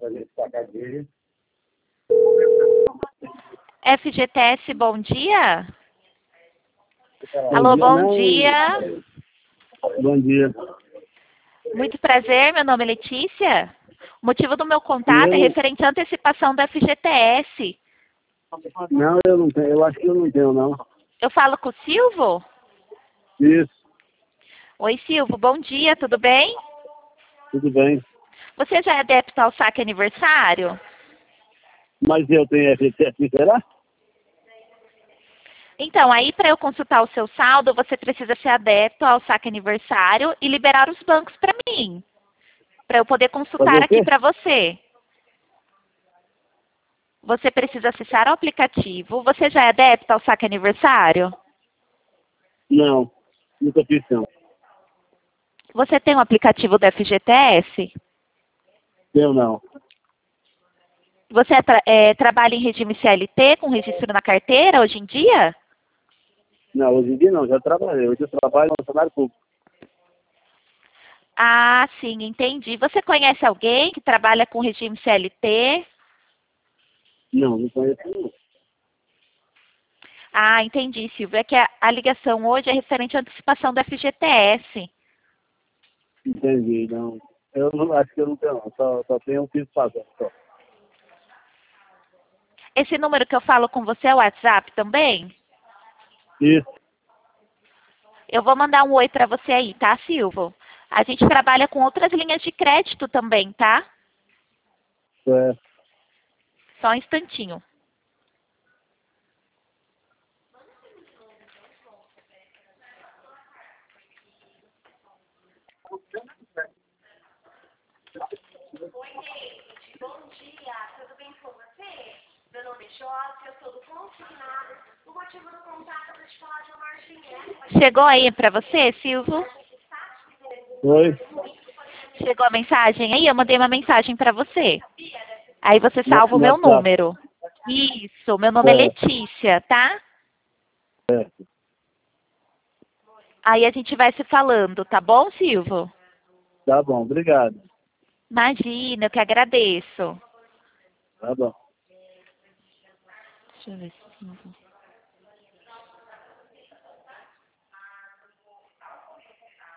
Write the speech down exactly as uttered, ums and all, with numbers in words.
F G T S, bom dia. Bom Alô, dia, bom não. dia. Bom dia. Muito prazer, meu nome é Letícia. O motivo do meu contato é Eu, referente à antecipação do F G T S. não, eu não tenho, eu acho que eu não tenho, não. Eu falo com o Silvio? Isso, Oi, Silvio, bom dia, tudo bem? tudo bem. Você já é adepto ao saque aniversário? Mas eu tenho F G T S, será? Então, aí para eu consultar o seu saldo, você precisa ser adepto ao saque aniversário e liberar os bancos para mim, para eu poder Fazer consultar o aqui quê? para você. Você precisa acessar o aplicativo. Você já é adepto ao saque aniversário? Não, nunca fiz, não. Você tem um aplicativo do F G T S? Tenho, não. Você é tra é, trabalha em regime C L T, com registro na carteira, hoje em dia? Não, hoje em dia não, já trabalhei. Hoje eu trabalho no salário público. Ah, sim, entendi. Você conhece alguém que trabalha com regime C L T? Não, não conheço, não. Ah, entendi, Silvia. É que a, a ligação hoje é referente à antecipação do F G T S. Entendi, não. Eu não, acho que eu não tenho, não. Só, só tenho um filho pagando, só. Esse número que eu falo com você é o WhatsApp também? Isso, Eu vou mandar um oi para você aí, tá, Silvio? A gente trabalha com outras linhas de crédito também, tá? é. Só um instantinho. Bom dia, tudo bem com você? Meu nome é Josi, eu sou do consignado. O motivo do contato é para te falar de uma margem. Chegou aí para você, Silvio? Oi, Chegou a mensagem aí? Eu mandei uma mensagem para você. Aí você no, salva o no meu WhatsApp. número. Isso, meu nome é É, Letícia, tá? é. Aí a gente vai se falando, tá bom, Silvio? Tá bom, obrigado. Imagina, eu que agradeço. Tá bom. Deixa eu ver se...